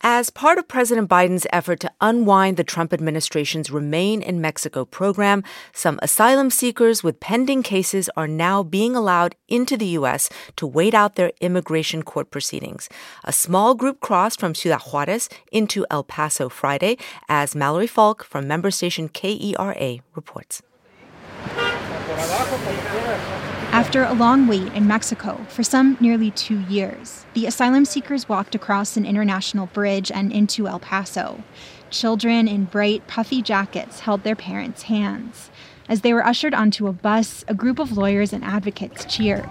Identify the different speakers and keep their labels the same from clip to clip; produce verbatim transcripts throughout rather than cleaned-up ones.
Speaker 1: As part of President Biden's effort to unwind the Trump administration's Remain in Mexico program, some asylum seekers with pending cases are now being allowed into the U S to wait out their immigration court proceedings. A small group crossed from Ciudad Juarez into El Paso Friday, as Mallory Falk from member station K E R A reports.
Speaker 2: After a long wait in Mexico for some nearly two years, the asylum seekers walked across an international bridge and into El Paso. Children in bright, puffy jackets held their parents' hands. As they were ushered onto a bus, a group of lawyers and advocates cheered.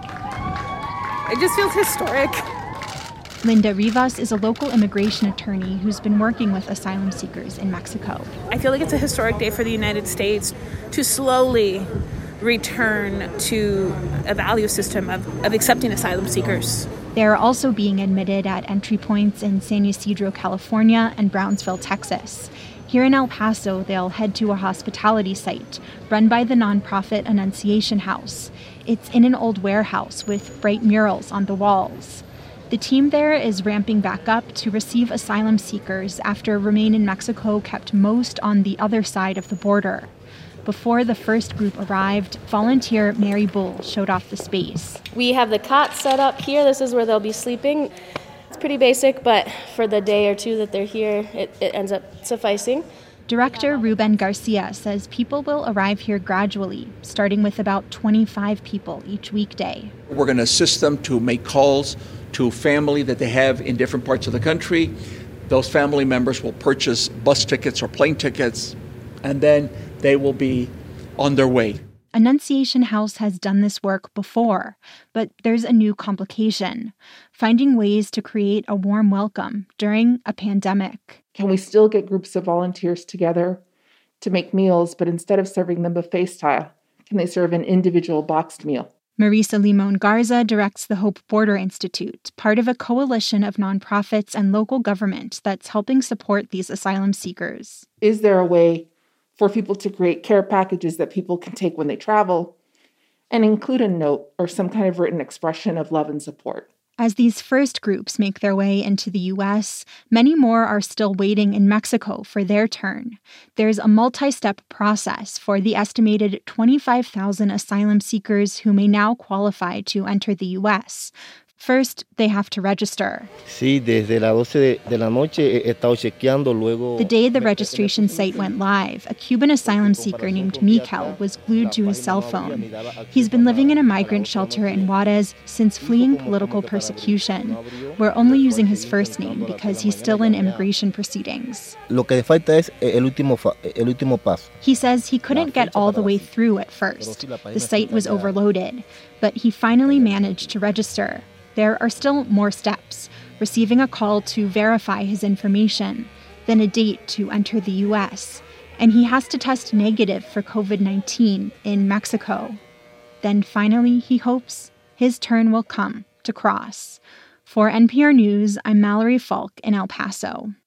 Speaker 3: It just feels historic.
Speaker 2: Linda Rivas is a local immigration attorney who's been working with asylum seekers in Mexico.
Speaker 3: I feel like it's a historic day for the United States to slowly return to a value system of, of accepting asylum seekers.
Speaker 2: They're also being admitted at entry points in San Ysidro, California, and Brownsville, Texas. Here in El Paso, they'll head to a hospitality site run by the nonprofit Annunciation House. It's in an old warehouse with bright murals on the walls. The team there is ramping back up to receive asylum seekers after Remain in Mexico kept most on the other side of the border. Before the first group arrived, volunteer Mary Bull showed off the space.
Speaker 4: We have the cot set up here. This is where they'll be sleeping. It's pretty basic, but for the day or two that they're here, it, it ends up sufficing.
Speaker 2: Director Ruben Garcia says people will arrive here gradually, starting with about twenty-five people each weekday.
Speaker 5: We're going to assist them to make calls to family that they have in different parts of the country. Those family members will purchase bus tickets or plane tickets, and then they will be on their way.
Speaker 2: Annunciation House has done this work before, but there's a new complication: finding ways to create a warm welcome during a pandemic.
Speaker 6: Can we still get groups of volunteers together to make meals, but instead of serving them buffet style, can they serve an individual boxed meal?
Speaker 2: Marisa Limon Garza directs the Hope Border Institute, part of a coalition of nonprofits and local government that's helping support these asylum seekers.
Speaker 6: Is there a way for people to create care packages that people can take when they travel and include a note or some kind of written expression of love and support?
Speaker 2: As these first groups make their way into the U S, many more are still waiting in Mexico for their turn. There's a multi-step process for the estimated twenty-five thousand asylum seekers who may now qualify to enter the U S. First, they have to register.
Speaker 7: Sí, desde las doce de la noche he estado chequeando, luego...
Speaker 2: The day the registration site went live, a Cuban asylum seeker named Mikel was glued to his cell phone. He's been living in a migrant shelter in Juarez since fleeing political persecution. We're only using his first name because he's still in immigration proceedings.
Speaker 7: Lo que falta es el último, el último paso.
Speaker 2: He says he couldn't get all the way through at first. The site was overloaded, but he finally managed to register. There are still more steps: receiving a call to verify his information, then a date to enter the U S, and he has to test negative for covid nineteen in Mexico. Then finally, he hopes his turn will come to cross. For N P R News, I'm Mallory Falk in El Paso.